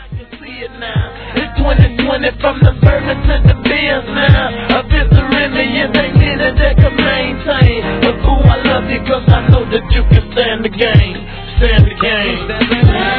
can see it now. It's 2020 from the bourbon to the Benz now. A visitor me, you think me that can maintain. But ooh, I love you cause I know that you can stand the game. Stand the game.